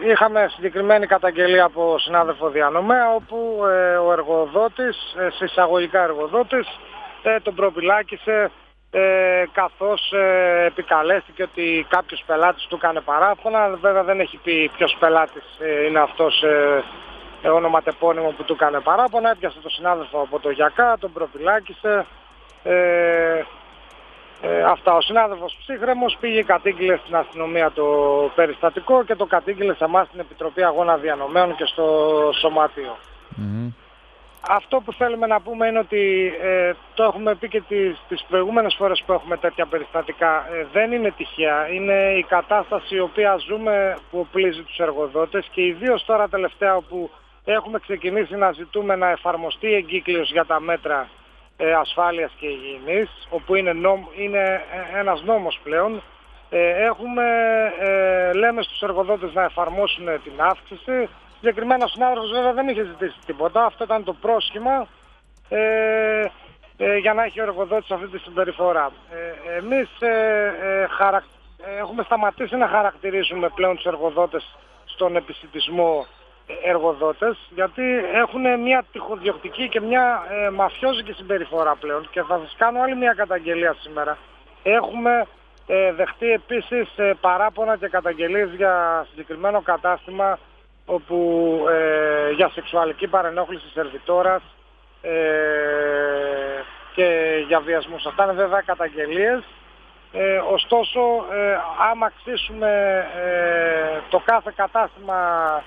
είχαμε συγκεκριμένη καταγγελία από συνάδελφο διανομέα, όπου ο εργοδότης, σε εισαγωγικά εργοδότης, τον προπυλάκησε καθώς επικαλέστηκε ότι κάποιος πελάτης του έκανε παράφωνα. Βέβαια δεν έχει πει ποιος πελάτης είναι αυτός ονοματεπώνυμο που του έκανε παράπονα. Έπιασε τον συνάδελφο από το γιακά, τον προπυλάκησε. Αυτά. Ο συνάδελφος ψύχρεμος πήγε, κατήγγειλε στην αστυνομία το περιστατικό και το κατήγγειλε σε εμάς στην Επιτροπή Αγώνα Διανομέων και στο Σωματείο. Αυτό που θέλουμε να πούμε είναι ότι το έχουμε πει και τις προηγούμενες φορές που έχουμε τέτοια περιστατικά. Δεν είναι τυχαία. Είναι η κατάσταση η οποία ζούμε που οπλίζει τους εργοδότες και ιδίως τώρα τελευταία όπου έχουμε ξεκινήσει να ζητούμε να εφαρμοστεί εγκύκλειος για τα μέτρα ασφάλειας και υγιεινής, όπου είναι ένας νόμος πλέον. Λέμε στους εργοδότες να εφαρμόσουν την αύξηση. Συγκεκριμένα ο συνάδελφος βέβαια δεν είχε ζητήσει τίποτα, αυτό ήταν το πρόσχημα για να έχει ο εργοδότης αυτή τη συμπεριφορά. Εμείς έχουμε σταματήσει να χαρακτηρίζουμε πλέον τους εργοδότες στον επισιτισμό εργοδότες, γιατί έχουν μια τυχοδιοκτική και μια μαφιόζικη συμπεριφορά πλέον και θα σας κάνω άλλη μια καταγγελία σήμερα. Έχουμε δεχτεί επίσης παράπονα και καταγγελίες για συγκεκριμένο κατάστημα όπου για σεξουαλική παρενόχληση σερβιτόρας και για βιασμούς. Αυτά είναι βέβαια καταγγελίες. Ωστόσο, άμα αξίσουμε το κάθε κατάστημα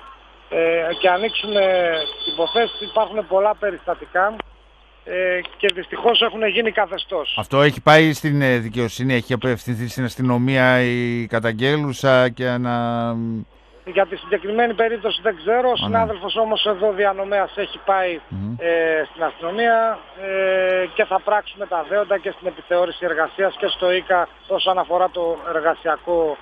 και ανοίξουμε υποθέσεις, υπάρχουν πολλά περιστατικά και δυστυχώς έχουν γίνει καθεστώς. Αυτό έχει πάει στην δικαιοσύνη, έχει απευθυνθεί στην αστυνομία η καταγγέλουσα και Για τη συγκεκριμένη περίπτωση δεν ξέρω. Ο συνάδελφος όμως εδώ διανομέας έχει πάει στην αστυνομία και θα πράξουμε τα δέοντα και στην επιθεώρηση εργασίας και στο ΙΚΑ όσον αφορά το εργασιακό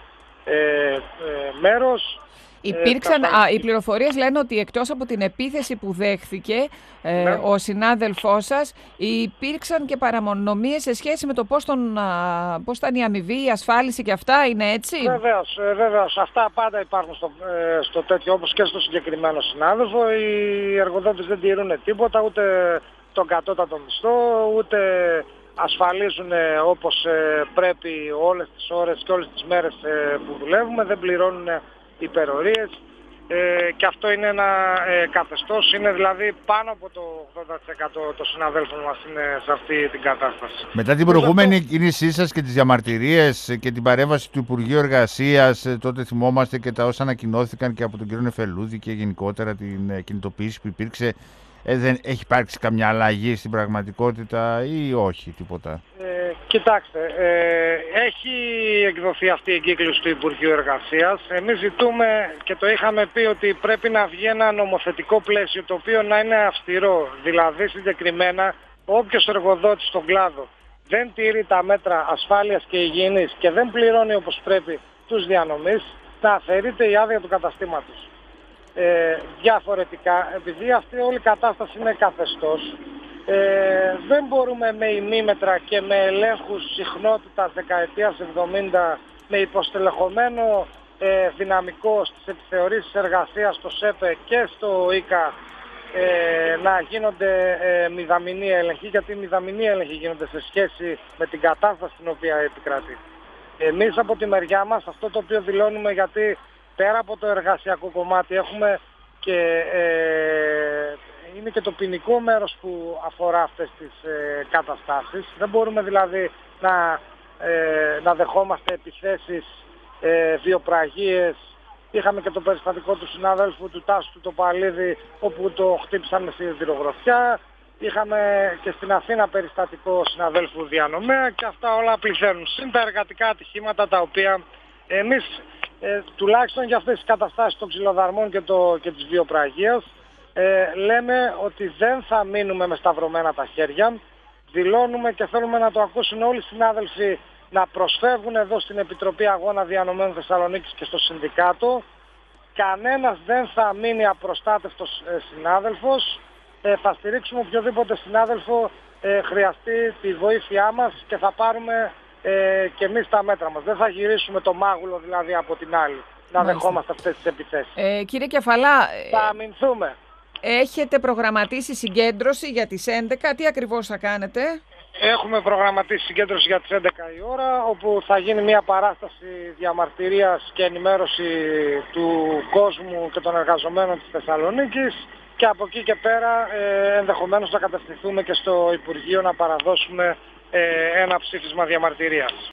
μέρος. Οι πληροφορίες λένε ότι εκτός από την επίθεση που δέχθηκε ο συνάδελφός σας, υπήρξαν και παρανομίες σε σχέση με το πώς ήταν η αμοιβή, η ασφάλιση και αυτά, είναι έτσι? Βεβαίως. Αυτά πάντα υπάρχουν στο τέτοιο, όπως και στο συγκεκριμένο συνάδελφο. Οι εργοδότες δεν τηρούν τίποτα, ούτε τον κατώτατο μισθό, ούτε ασφαλίζουν όπως πρέπει όλες τις ώρες και όλες τις μέρες που δουλεύουμε, δεν πληρώνουν υπερορίες και αυτό είναι ένα καθεστώς, είναι δηλαδή πάνω από το 80% των συναδέλφων μας είναι σε αυτή την κατάσταση. Μετά την προηγούμενη κίνησή σας και τις διαμαρτυρίες και την παρέμβαση του Υπουργείου Εργασίας, τότε θυμόμαστε και τα όσα ανακοινώθηκαν και από τον κύριο Νεφελούδη και γενικότερα την κινητοποίηση που υπήρξε, δεν έχει υπάρξει καμιά αλλαγή στην πραγματικότητα ή όχι, τίποτα? Κοιτάξτε, έχει εκδοθεί αυτή η εγκύκλωση του Υπουργείου Εργασίας. Εμείς ζητούμε και το είχαμε πει ότι πρέπει να βγει ένα νομοθετικό πλαίσιο το οποίο να είναι αυστηρό. Δηλαδή συγκεκριμένα όποιος εργοδότης στον κλάδο δεν τηρεί τα μέτρα ασφάλειας και υγιεινής και δεν πληρώνει όπως πρέπει τους διανομείς, θα αφαιρείται η άδεια του καταστήματος. Διαφορετικά, επειδή αυτή όλη η κατάσταση είναι καθεστώς, δεν μπορούμε με ημίμετρα και με ελέγχους συχνότητας δεκαετίας 70 με υποστελεχωμένο δυναμικό στις επιθεωρήσεις εργασίας στο ΣΕΠΕ και στο ΙΚΑ να γίνονται μηδαμινοί έλεγχοι, γιατί οι μηδαμινοί έλεγχοι γίνονται σε σχέση με την κατάσταση στην οποία επικρατεί. Εμείς από τη μεριά μας αυτό το οποίο δηλώνουμε, γιατί πέρα από το εργασιακό κομμάτι έχουμε και είναι και το ποινικό μέρος που αφορά αυτές τις καταστάσεις. Δεν μπορούμε δηλαδή να δεχόμαστε επιθέσεις, βιοπραγίες. Είχαμε και το περιστατικό του συνάδελφου του Τάσου του Τοπαλίδη, όπου το χτύπησαν με σιδηρογροθιά. Είχαμε και στην Αθήνα περιστατικό συναδέλφου διανομέα και αυτά όλα πληθαίνουν. Συν τα εργατικά ατυχήματα τα οποία εμείς τουλάχιστον για αυτές τις καταστάσεις των ξυλοδαρμών και της βιοπραγίας λέμε ότι δεν θα μείνουμε με σταυρωμένα τα χέρια. Δηλώνουμε και θέλουμε να το ακούσουν όλοι οι συνάδελφοι να προσφεύγουν εδώ στην Επιτροπή Αγώνα Διανομέων Θεσσαλονίκης και στο Συνδικάτο. Κανένας δεν θα μείνει απροστάτευτος συνάδελφος. Θα στηρίξουμε οποιοδήποτε συνάδελφο χρειαστεί τη βοήθειά μας και θα πάρουμε και εμείς τα μέτρα μας. Δεν θα γυρίσουμε το μάγουλο δηλαδή από την άλλη. να δεχόμαστε αυτές τις επιθέσεις. Κύριε Κεφαλά, θα αμυνθούμε. Έχετε προγραμματίσει συγκέντρωση για τις 11, τι ακριβώς θα κάνετε? Έχουμε προγραμματίσει συγκέντρωση για τις 11 η ώρα, όπου θα γίνει μια παράσταση διαμαρτυρίας και ενημέρωση του κόσμου και των εργαζομένων της Θεσσαλονίκης, και από εκεί και πέρα ενδεχομένως να κατευθυνθούμε και στο Υπουργείο να παραδώσουμε ένα ψήφισμα διαμαρτυρίας.